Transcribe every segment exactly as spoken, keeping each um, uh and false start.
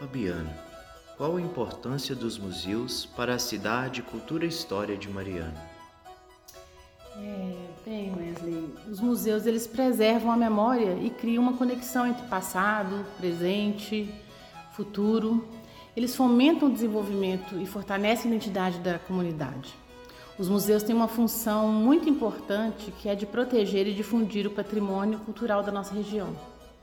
Fabiana, qual a importância dos museus para a cidade, cultura e história de Mariana? É, bem, Wesley, os museus eles preservam a memória e criam uma conexão entre passado, presente, futuro. Eles fomentam o desenvolvimento e fortalecem a identidade da comunidade. Os museus têm uma função muito importante que é de proteger e difundir o patrimônio cultural da nossa região.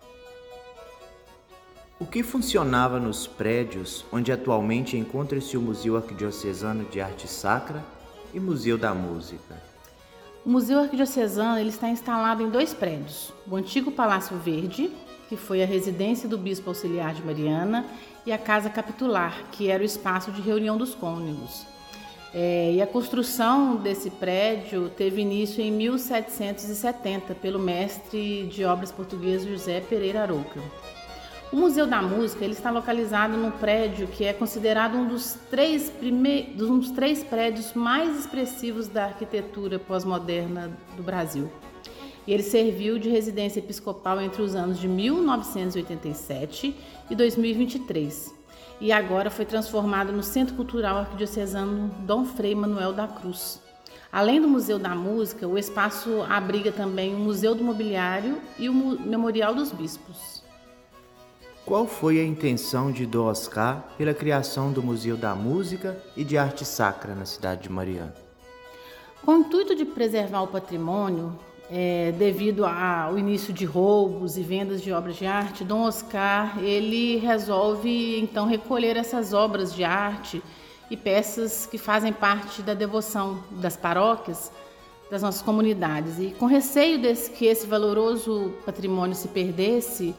O que funcionava nos prédios onde atualmente encontra-se o Museu Arquidiocesano de Arte Sacra e Museu da Música? O Museu Arquidiocesano ele está instalado em dois prédios: o antigo Palácio Verde, que foi a residência do Bispo Auxiliar de Mariana, e a Casa Capitular, que era o espaço de reunião dos cônegos. É, e a construção desse prédio teve início em mil setecentos e setenta pelo mestre de obras português José Pereira Arouca. O Museu da Música ele está localizado num prédio que é considerado um dos três, prime... um dos três prédios mais expressivos da arquitetura pós-moderna do Brasil. E ele serviu de residência episcopal entre os anos de mil novecentos e oitenta e sete e dois mil e vinte e três. E agora foi transformado no Centro Cultural Arquidiocesano Dom Frei Manuel da Cruz. Além do Museu da Música, o espaço abriga também o Museu do Mobiliário e o Memorial dos Bispos. Qual foi a intenção de Dom Oscar pela criação do Museu da Música e de Arte Sacra na cidade de Mariana? Com o intuito de preservar o patrimônio, é, devido ao início de roubos e vendas de obras de arte, Dom Oscar ele resolve então recolher essas obras de arte e peças que fazem parte da devoção das paróquias das nossas comunidades. E com receio desse, que esse valoroso patrimônio se perdesse,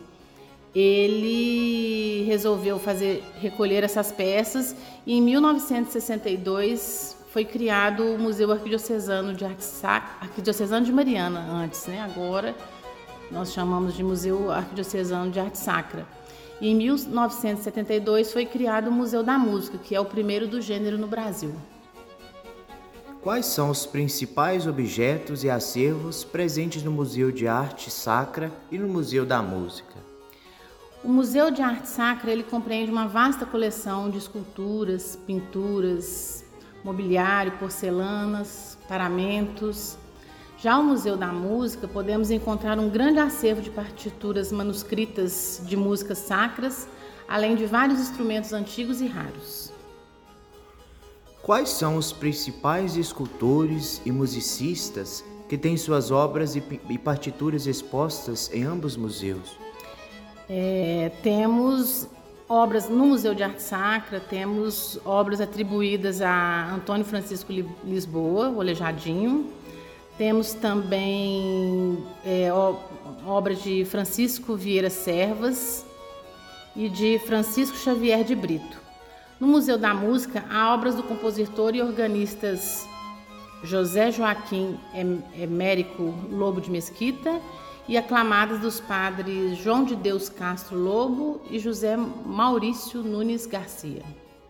ele resolveu fazer recolher essas peças e em mil novecentos e sessenta e dois foi criado o Museu Arquidiocesano de Arte Sacra, Arquidiocesano de Mariana antes, né? Agora nós chamamos de Museu Arquidiocesano de Arte Sacra. E em mil novecentos e setenta e dois foi criado o Museu da Música, que é o primeiro do gênero no Brasil. Quais são os principais objetos e acervos presentes no Museu de Arte Sacra e no Museu da Música? O Museu de Arte Sacra ele compreende uma vasta coleção de esculturas, pinturas, mobiliário, porcelanas, paramentos. Já o Museu da Música podemos encontrar um grande acervo de partituras manuscritas de músicas sacras, além de vários instrumentos antigos e raros. Quais são os principais escultores e musicistas que têm suas obras e partituras expostas em ambos museus? É, temos obras no Museu de Arte Sacra, temos obras atribuídas a Antônio Francisco Lisboa, o Aleijadinho. Temos também é, obras de Francisco Vieira Servas e de Francisco Xavier de Brito. No Museu da Música, há obras do compositor e organistas José Joaquim Emérico Lobo de Mesquita e aclamadas dos padres João de Deus Castro Lobo e José Maurício Nunes Garcia.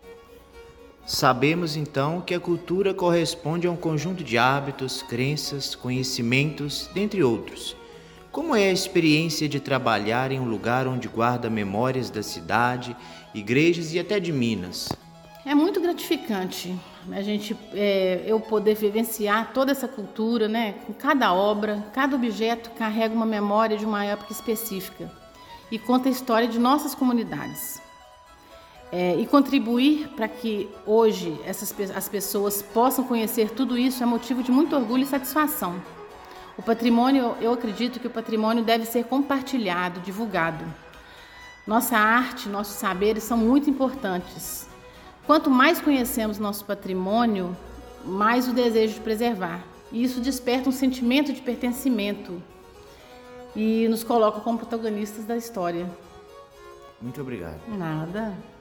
Sabemos então que a cultura corresponde a um conjunto de hábitos, crenças, conhecimentos, dentre outros. Como é a experiência de trabalhar em um lugar onde guarda memórias da cidade, igrejas e até de Minas? É muito gratificante a gente, é, eu poder vivenciar toda essa cultura, né? Com cada obra, cada objeto carrega uma memória de uma época específica e conta a história de nossas comunidades. É, e contribuir para que hoje essas, as pessoas possam conhecer tudo isso é motivo de muito orgulho e satisfação. O patrimônio, eu acredito que o patrimônio deve ser compartilhado, divulgado. Nossa arte, nossos saberes são muito importantes. Quanto mais conhecemos nosso patrimônio, mais o desejo de preservar. E isso desperta um sentimento de pertencimento e nos coloca como protagonistas da história. Muito obrigado. Nada.